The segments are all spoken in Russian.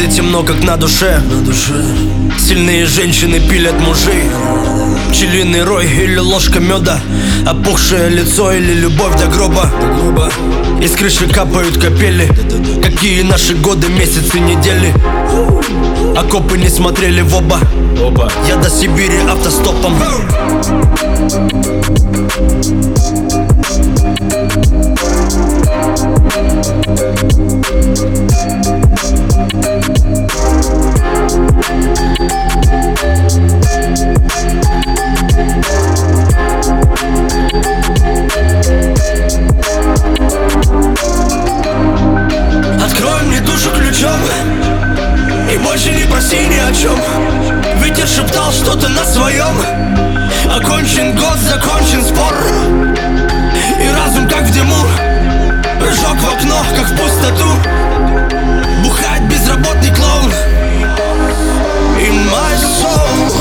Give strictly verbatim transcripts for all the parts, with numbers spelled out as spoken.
улице темно, как на душе. Сильные женщины пилят мужей. Пчелиный рой или ложка меда, опухшее лицо или любовь до гроба. Из крыши капают капели. Какие наши годы, месяцы, недели. Окопы не смотрели в оба. Я до Сибири автостопом. Открой мне душу ключом и больше не проси ни о чем. Ветер шептал что-то на своем. Окончен год, закончен спор. И разум как в дыму. Прыжок в окно, как в пустоту. Бухает безработный клоун. In my soul.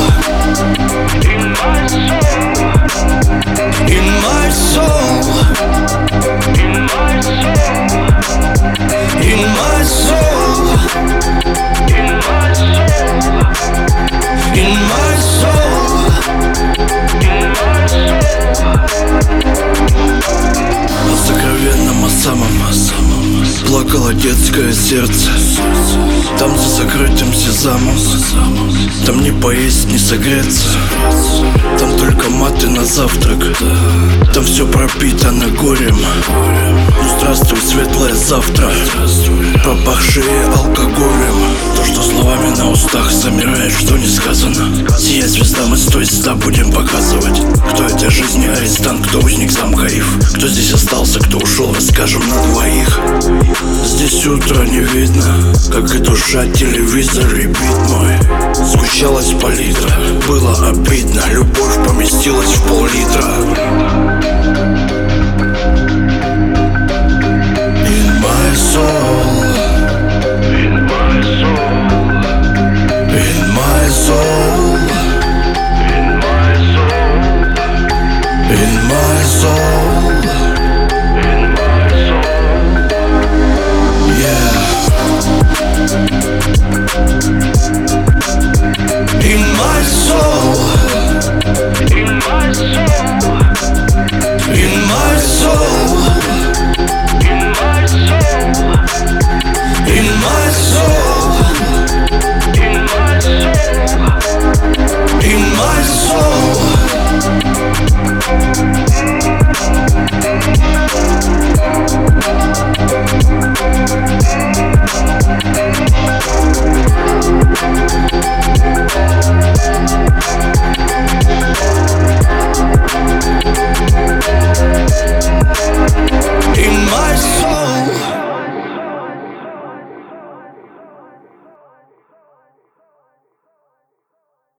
In my soul. In my soul. In my soul. In my soul. In my soul. In my soul. О сокровенном, о самом, о самом плакало детское сердце. Там за закрытым сезамом. Там не поесть, не согреться. Там только маты на завтрак. Там все пропитано горем. Ну здравствуй, светлое завтра, пропахшие алкоголем. То, что словами на устах замирает, что не сказано. Сия звезда, мы с той звезда будем показывать. Кто этой жизни арестант, кто узник замка Ив. Кто здесь остался, кто ушел, расскажем на двоих. Здесь утро не видно, как и душа телевизор и бит мой. Сгущалась палитра, было обидно. Любовь поместилась в пол-литра. In my soul. In my soul. In my soul. In my soul. In my soul. Yeah. In my soul. In my soul.